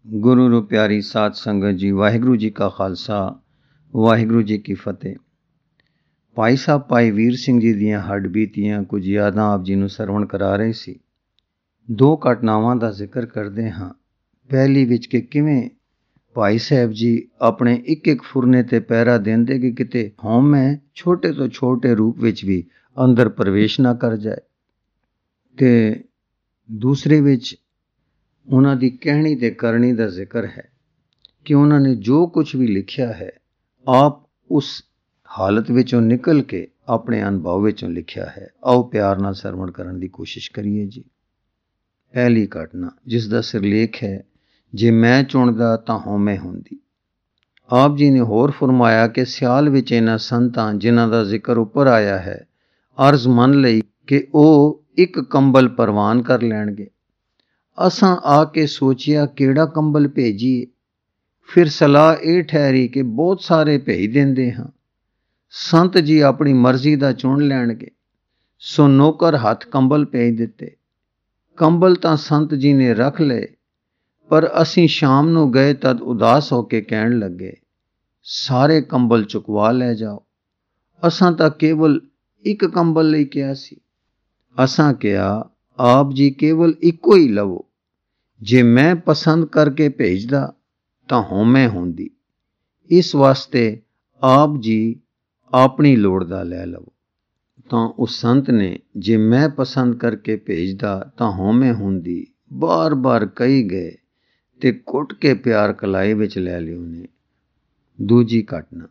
ਗੁਰੂ ਨੂੰ ਪਿਆਰੀ ਸਾਧ ਸੰਗਤ ਜੀ, ਵਾਹਿਗੁਰੂ ਜੀ ਕਾ ਖਾਲਸਾ, ਵਾਹਿਗੁਰੂ ਜੀ ਕੀ ਫਤਿਹ। ਭਾਈ ਸਾਹਿਬ ਭਾਈ ਵੀਰ ਸਿੰਘ ਜੀ ਦੀਆਂ ਹੱਡ ਬੀਤੀਆਂ ਕੁਝ ਯਾਦਾਂ ਆਪ ਜੀ ਨੂੰ ਸਰਵਣ ਕਰਾ ਰਹੇ ਸੀ। ਦੋ ਘਟਨਾਵਾਂ ਦਾ ਜ਼ਿਕਰ ਕਰਦੇ ਹਾਂ। ਪਹਿਲੀ ਵਿੱਚ ਕਿ ਕਿਵੇਂ ਭਾਈ ਸਾਹਿਬ ਜੀ ਆਪਣੇ ਇੱਕ ਇੱਕ ਫੁਰਨੇ ਤੇ ਪਹਿਰਾ ਦਿੰਦੇ ਕਿ ਕਿਤੇ ਹਉਮੈ ਛੋਟੇ ਤੋਂ ਛੋਟੇ ਰੂਪ ਵਿੱਚ ਵੀ ਅੰਦਰ ਪ੍ਰਵੇਸ਼ ਨਾ ਕਰ ਜਾਏ, ਤੇ ਦੂਸਰੇ ਵਿੱਚ ਉਹਨਾਂ ਦੀ ਕਹਿਣੀ ਤੇ ਕਰਨੀ ਦਾ ਜ਼ਿਕਰ ਹੈ ਕਿ ਉਹਨਾਂ ਨੇ ਜੋ ਕੁਝ ਵੀ ਲਿਖਿਆ ਹੈ ਆਪ ਉਸ ਹਾਲਤ ਵਿੱਚੋਂ ਨਿਕਲ ਕੇ ਆਪਣੇ ਅਨੁਭਵ ਵਿੱਚੋਂ ਲਿਖਿਆ ਹੈ। ਆਓ ਪਿਆਰ ਨਾਲ ਸਰਵਣ ਕਰਨ ਦੀ ਕੋਸ਼ਿਸ਼ ਕਰੀਏ ਜੀ। ਪਹਿਲੀ ਘਟਨਾ ਜਿਸ ਦਾ ਸਿਰਲੇਖ ਹੈ, ਜੇ ਮੈਂ ਚੁਣਦਾ ਤਾਂ ਹਉਮੈ ਹੁੰਦੀ। ਆਪ ਜੀ ਨੇ ਹੋਰ ਫਰਮਾਇਆ ਕਿ ਸਿਆਲ ਵਿੱਚ ਇਹਨਾਂ ਸੰਤਾਂ ਜਿਨ੍ਹਾਂ ਦਾ ਜ਼ਿਕਰ ਉੱਪਰ ਆਇਆ ਹੈ, ਅਰਜ਼ ਮੰਨ ਲਈ ਕਿ ਉਹ ਇੱਕ ਕੰਬਲ ਪ੍ਰਵਾਨ ਕਰ ਲੈਣਗੇ। ਅਸਾਂ ਆ ਕੇ ਸੋਚਿਆ ਕਿਹੜਾ ਕੰਬਲ ਭੇਜੀਏ। ਫਿਰ ਸਲਾਹ ਇਹ ਠਹਿਰੀ ਕਿ ਬਹੁਤ ਸਾਰੇ ਭੇਜ ਦਿੰਦੇ ਹਾਂ, ਸੰਤ ਜੀ ਆਪਣੀ ਮਰਜ਼ੀ ਦਾ ਚੁਣ ਲੈਣਗੇ। ਸੋ ਨੌਕਰ ਹੱਥ ਕੰਬਲ ਭੇਜ ਦਿੱਤੇ। ਕੰਬਲ ਤਾਂ ਸੰਤ ਜੀ ਨੇ ਰੱਖ ਲਏ, ਪਰ ਅਸੀਂ ਸ਼ਾਮ ਨੂੰ ਗਏ ਤਦ ਉਦਾਸ ਹੋ ਕੇ ਕਹਿਣ ਲੱਗੇ, ਸਾਰੇ ਕੰਬਲ ਚੁਕਵਾ ਲੈ ਜਾਓ। ਅਸਾਂ ਤਾਂ ਕੇਵਲ ਇੱਕ ਕੰਬਲ ਲਈ ਕਿਹਾ ਸੀ। ਅਸਾਂ ਕਿਹਾ, ਆਪ ਜੀ ਕੇਵਲ ਇੱਕੋ ਹੀ ਲਵੋ। ਜੇ ਮੈਂ ਪਸੰਦ ਕਰਕੇ ਭੇਜਦਾ ਤਾਂ ਹਉਮੈ ਹੁੰਦੀ। ਇਸ ਵਾਸਤੇ ਆਪ ਜੀ ਆਪਣੀ ਲੋੜ ਦਾ ਲੈ ਲਵੋ। ਤਾਂ ਉਸ ਸੰਤ ਨੇ ਜੇ ਮੈਂ ਪਸੰਦ ਕਰਕੇ ਭੇਜਦਾ ਤਾਂ ਹਉਮੈ ਹੁੰਦੀ ਬਾਰ-ਬਾਰ ਕਹੀ ਗਏ ਤੇ ਕੁੱਟ ਕੇ ਪਿਆਰ ਕਲਾਈ ਵਿੱਚ ਲੈ ਲਿਓ ਨੇ। ਦੂਜੀ ਘਟਨਾ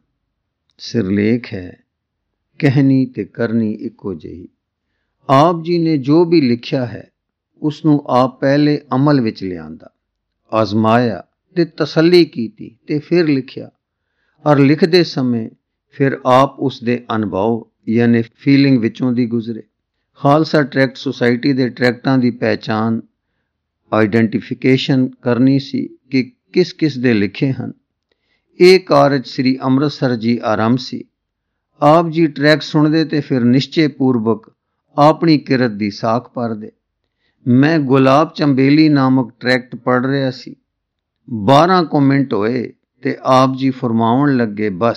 ਸਿਰਲੇਖ ਹੈ, ਕਹਿਣੀ ਤੇ ਕਰਨੀ ਇੱਕੋ ਜਿਹੀ। ਆਪ ਜੀ ਨੇ ਜੋ ਵੀ ਲਿਖਿਆ ਹੈ ਉਸ ਨੂੰ ਆਪ ਪਹਿਲੇ ਅਮਲ ਵਿੱਚ ਲਿਆਂਦਾ, ਆਜ਼ਮਾਇਆ ਤੇ ਤਸੱਲੀ ਕੀਤੀ ਤੇ ਫਿਰ ਲਿਖਿਆ। ਔਰ ਲਿਖਦੇ ਸਮੇਂ ਫਿਰ ਆਪ ਉਸ ਦੇ ਅਨੁਭਵ ਯਾਨੀ ਫੀਲਿੰਗ ਵਿੱਚੋਂ ਦੀ ਗੁਜ਼ਰੇ। ਖਾਲਸਾ ਟਰੈਕਟ ਸੁਸਾਇਟੀ ਦੇ ਟਰੈਕਟਾਂ ਦੀ ਪਹਿਚਾਣ, ਆਈਡੈਂਟੀਫਿਕੇਸ਼ਨ ਕਰਨੀ ਸੀ ਕਿ ਕਿਸ ਕਿਸ ਦੇ ਲਿਖੇ ਹਨ। ਇਹ ਕਾਰਜ ਸ੍ਰੀ ਅੰਮ੍ਰਿਤਸਰ ਜੀ ਆਰੰਭ ਸੀ। ਆਪ ਜੀ ਟਰੈਕ ਸੁਣਦੇ ਤੇ ਫਿਰ ਨਿਸ਼ਚੇ ਪੂਰਵਕ ਆਪਣੀ ਕਿਰਤ ਦੀ ਸਾਖ ਭਰਦੇ। ਮੈਂ ਗੁਲਾਬ ਚੰਬੇਲੀ ਨਾਮਕ ਟਰੈਕਟ ਪੜ੍ਹ ਰਿਹਾ ਸੀ। 12 ਕੁ ਮਿੰਟ ਹੋਏ ਤੇ ਆਪ ਜੀ ਫਰਮਾਉਣ ਲੱਗੇ, ਬਸ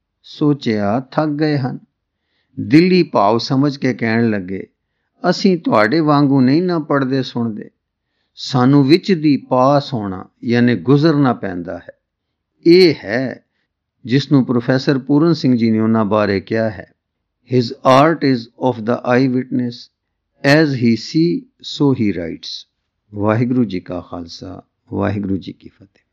ਸੋਚਿਆ ਥੱਕ ਗਏ ਹਨ। ਦਿਲੀ ਭਾਵ ਸਮਝ ਕੇ ਕਹਿਣ ਲੱਗੇ, ਅਸੀਂ ਤੁਹਾਡੇ ਵਾਂਗੂ ਨਹੀਂ ਨਾ ਪੜ੍ਹਦੇ ਸੁਣਦੇ, ਸਾਨੂੰ ਵਿੱਚ ਦੀ ਪਾਸ ਹੋਣਾ ਯਾਨੀ ਗੁਜ਼ਰਨਾ ਪੈਂਦਾ ਹੈ। ਇਹ ਹੈ ਜਿਸ ਨੂੰ ਪ੍ਰੋਫੈਸਰ ਪੂਰਨ ਸਿੰਘ ਜੀ ਨੇ ਉਹਨਾਂ ਬਾਰੇ ਕਿਹਾ ਹੈ, His art is of the eyewitness, as he see so he writes। Waheguru ji ਕਾ ਖਾਲਸਾ, ਵਾਹਿਗੁਰੂ ਜੀ ਕੀ ਫਤਿਹ।